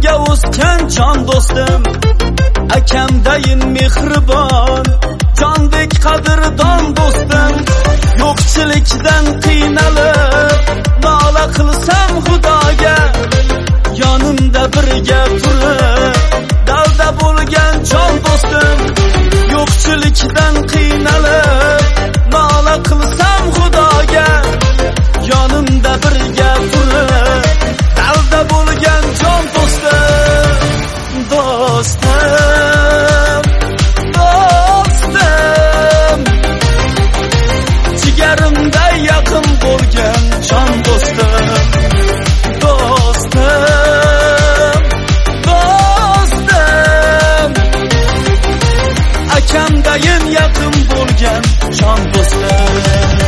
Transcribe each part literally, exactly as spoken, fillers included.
ko'ksimga o'sgan jon do'stim, akamdayin mehribon, jondek qadrdon do'stim. Yo'qchilikdan qiynalib nola qilsam Xudoga, yonimda birga turib dalda bo'lgan jon do'stim. Yo'qchilikdan qiynalib nola qilsam Xudoga, yonimda birga turib dalda bo'lgan jon do'stim. Do'stim, do'stim, jigarimda yaqin bo'lgan jon do'stim. Do'stim, do'stim, akamdayin yaqin bo'lgan jon do'stim.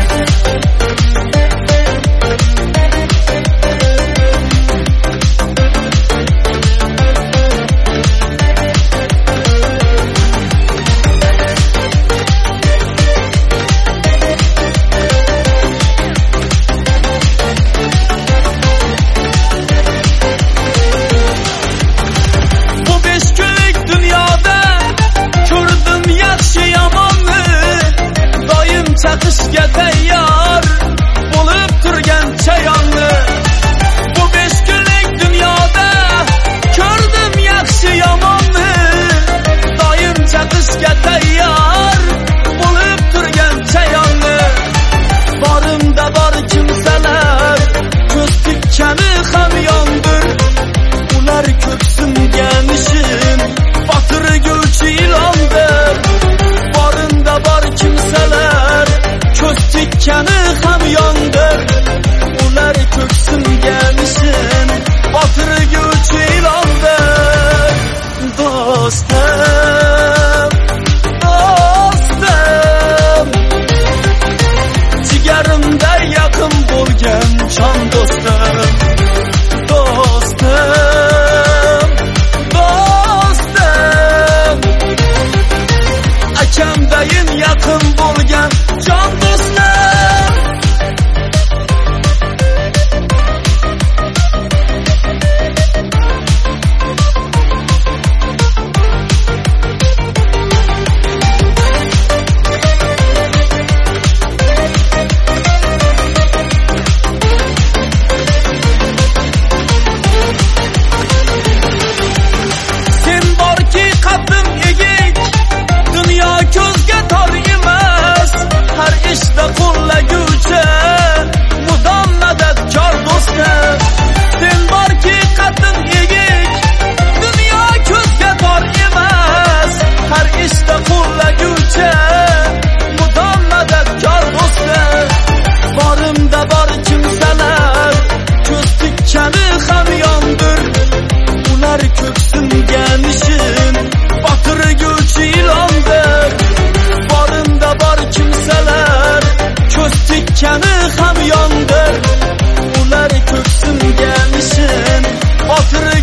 Chaqishga tayyor bo'lib turgan chayonni, bu besh kunlik dunyoda ko'rdim yaxshi yomonni. Doim chaqishga tayyor bo'lib turgan chayonni, borimda bor kimsalar ko'z tikkani ham yondir. Ular ko'ksimga nishin botirguvchi ilondir. Borimda bor kimsalar ko'z tikkani ham yondir. Ular ko'ksimga nishin botirguvchi ilondir. Do'stim, do'stim, jigarimda yaqin bo'lgan jon do'stim. Do'stim, do'stim, akamdayin yaqin bo'lgan jon do'stim. Sen borki qaddim egik, dunyo ko'zga tor emas. Har ishda qo'llaguvchi mudom madadkor do'stim. Sen borki qaddim egik, dunyo ko'zga tor emas. Har ishda qo'llaguvchi mudom madadkor do'stim. Borimda bor kimsalar ko'z tikkani ham yondir. Ular ko'ksimga nishin botirguvchi ilondir. Borimda bor kimsalar ko'z tikkani ham yondir. Ular ko'ksimga nishin botirguvchi